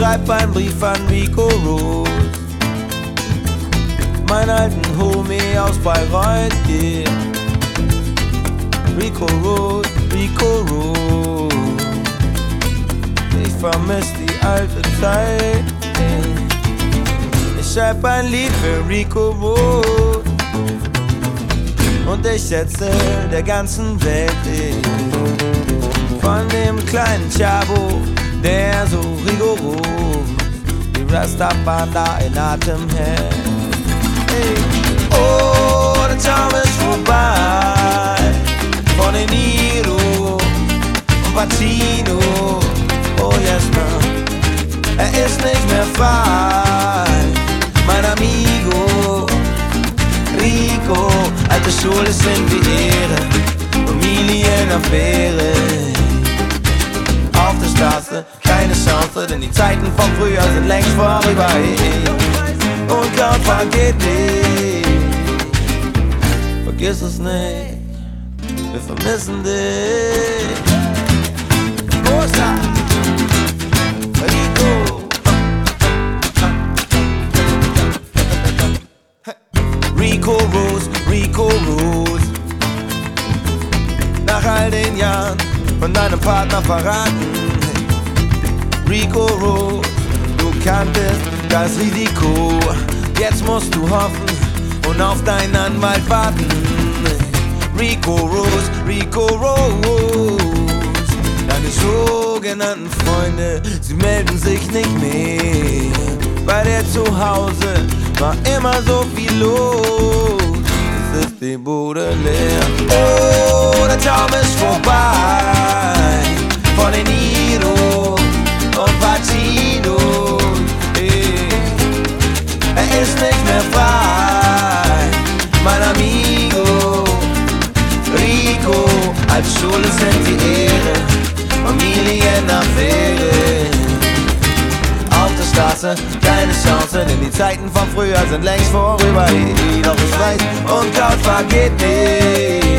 schreib einen Brief an Rico Rose, mein alten Homie aus Bayreuth, yeah. Rico Rose, Rico Rose, ich vermiss die alte Zeit, yeah. Ich schreib ein Lied für Rico Rose und ich erzähl der ganzen Welt, yeah. Von dem kleinen Chavo, der so rigoros die Rastafari in Atem hält. Hey. Oh, der Traum ist vorbei von den Niro und Pacino. Oh yes, man, er ist nicht mehr frei, mein Amigo Rico. Alte Schule sind wie Ehre, Familienaffäre. Auf der Straße keine Chance, denn die Zeiten von früher sind längst vorüber. Und Cloud vergeht nicht, vergiss es nicht, wir vermissen dich. Cosa, Rico. Rico Rose, Rico Rose, nach all den Jahren von deinem Partner verraten. Rico Rose, du kanntest das Risiko, jetzt musst du hoffen und auf deinen Anwalt warten. Rico Rose, Rico Rose, deine sogenannten Freunde, sie melden sich nicht mehr. Bei dir zu Hause war immer so viel los, es ist die Bude leer. Oh, der Traum ist vorbei von den Niro und Pacino. Er ist nicht mehr frei, mein Amigo Rico. Als Schule sind die Ehre, Familienaffäre. Auf der Straße keine Chance, denn die Zeiten von früher sind längst vorüber. Doch ich weiß, und Cloud vergeht nicht.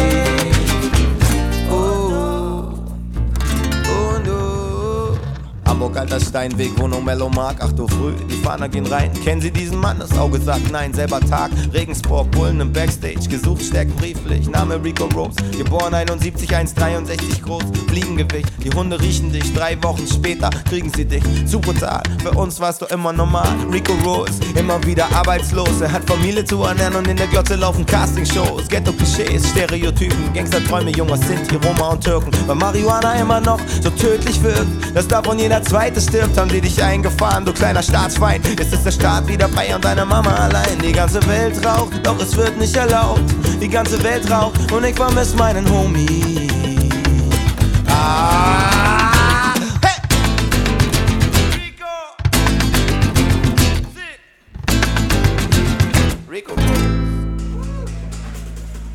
Hamburg, alter Steinweg, Wohnung Mellomark, 8 Uhr früh, die Fahner gehen rein. Kennen Sie diesen Mann? Das Auge sagt nein, selber Tag, Regensburg, Bullen im Backstage, gesucht, stärkt Brieflich, Name Rico Rose, geboren 71, 1,63 groß, Fliegengewicht, die Hunde riechen dich, 3 Wochen später kriegen sie dich, zu brutal, für uns warst du immer normal, Rico Rose, immer wieder arbeitslos, er hat Familie zu ernähren und in der Glotze laufen Castingshows, Ghetto-Klischees, Stereotypen, Gangsterträume, junger Sinti, Roma und Türken, weil Marihuana immer noch so tödlich wirkt, dass davon jeder Zweite stirbt, haben sie dich eingefahren, du kleiner Staatsfeind. Jetzt ist der Staat wieder bei und deine Mama allein. Die ganze Welt raucht, doch es wird nicht erlaubt. Die ganze Welt raucht und ich vermiss meinen Homie.